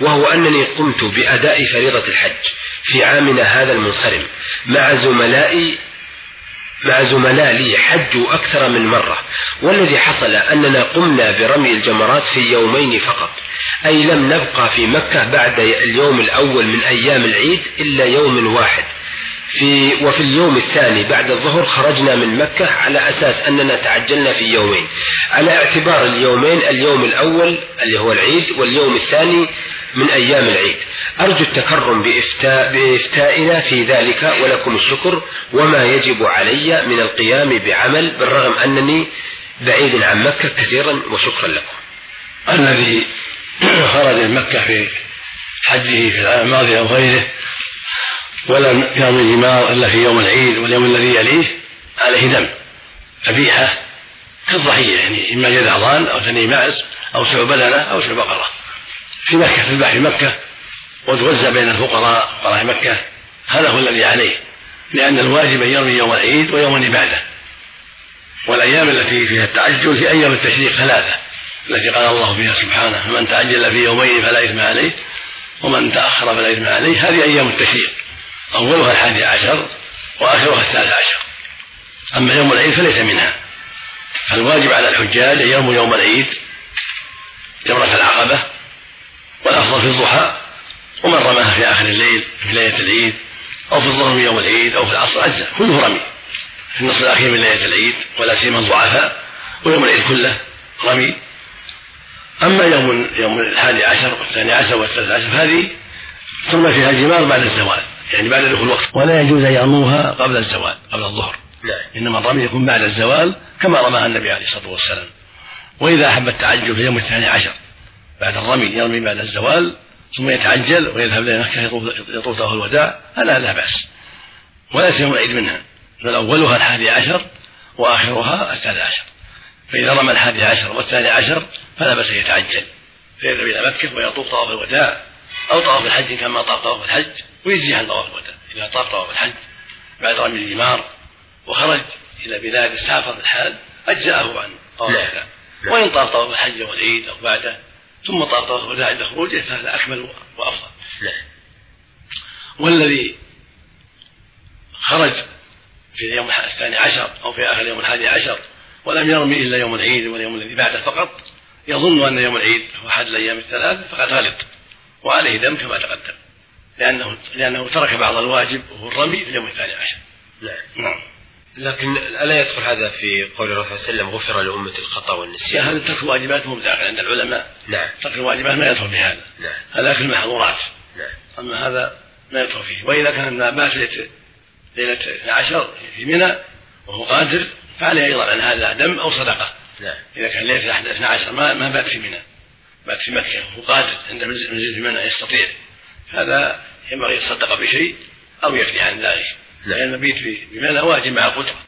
وهو أنني قمت بأداء فريضة الحج في عامنا هذا المنصرم مع زملاء لي حجوا أكثر من مرة، والذي حصل أننا قمنا برمي الجمرات في يومين فقط، أي لم نبقى في مكة بعد اليوم الأول من أيام العيد إلا يوم واحد، وفي اليوم الثاني بعد الظهر خرجنا من مكة على أساس أننا تعجلنا في يومين، على اعتبار اليومين اليوم الأول اللي هو العيد واليوم الثاني من أيام العيد. أرجو التكرم بإفتائنا في ذلك، ولكم الشكر، وما يجب علي من القيام بعمل بالرغم أنني بعيد عن مكة كثيرا، وشكرا لكم. الذي خرج من مكة في حجه في العام الماضي أو غيره ولم يرمي جمار إلا في يوم العيد واليوم الذي يليه عليه دم ذبيحة كالضحية، يعني إما جذع ضان أو ثني معز أو سبع بدنة أو سبع بقرة في مكة، تذبح في مكة وتوزع بين فقراء مكة. هذا هو الذي عليه، لأن الواجب أن يرمي يوم العيد ويوم بعده، والأيام التي فيها التعجل في أيام التشريق ثلاثة التي قال الله فيها سبحانه: فمن تعجل في يومين فلا إثم عليه ومن تأخر فلا إثم عليه. هذه أيام التشريق، أولها 11 وآخرها 13. أما يوم العيد فليس منها، فالواجب على الحجاج أن يرموا يوم العيد جمرة العقبة، والأفضل في الضحى، ومن رماها في آخر الليل في ليلة العيد أو في الظهر من يوم العيد أو في العصر أجزاء، كله رمي في النصف الأخير من ليلة العيد، ولا سيما الضعفاء، ويوم العيد كله رمي. أما يوم 11 و12 و13 هذه ترمى فيها الجمار بعد الزوال، يعني بعد دخول الوقت، ولا يجوز أن يرموها قبل الزوال قبل الظهر، إنما الرمي يكون بعد الزوال كما رماها النبي عليه الصلاة والسلام. وإذا أحب التعجل في يوم 12 بعد الرمي يرمي بعد الزوال ثم يتعجل ويذهب إلى مكة يطوف طواف الوداع، هذا لا بأس، وليس يوم العيد منها، بل أولها 11 وآخرها 13. فإذا رمى 11 و12 فلا بأس يتعجل فيذهب إلى مكة ويطوف طواف الوداع أو طواف الحج كما طاف طواف الحج، ويجزي عن طواف الوداع. إذا طاف طواف الحج بعد رمي الجمار وخرج إلى بلاد سافر الحال أجزأه عن طواف الوداع، وإن طاف طواف الحج والعيد أو بعده ثم طاف طواف الوداع عند خروجه فهذا أكمل وأفضل. والذي خرج في اليوم 12 أو في آخر يوم 11 ولم يرمي إلا يوم العيد واليوم الذي بعده فقط، يظن أن يوم العيد هو أحد الأيام الثلاث، فقد غلط وعليه دم كما تقدم، لأنه ترك بعض الواجب وهو الرمي في اليوم 12. نعم. لكن ألا يدخل هذا في قول الرسول صلى الله عليه وسلم: غفر لأمة الخطأ والنسيان؟ هذا ترك الواجبات مو داخل عند العلماء. نعم. ترك الواجبات ما يدخل في هذا. نعم. هذا في المحظورات. نعم. أما هذا ما يدخل فيه. وإذا كان بات ليلة 12 في منى وهو قادر فعليه أيضا أن هذا دم أو صدقة. نعم. إذا كان ليلة 12 ما بات في منى، بات في مكة وهو قادر عند منزل في منى يستطيع، هذا ينبغي يتصدق بشيء أو يفدي عن ذلك، لأن المبيت في منى واجب مع القدرة.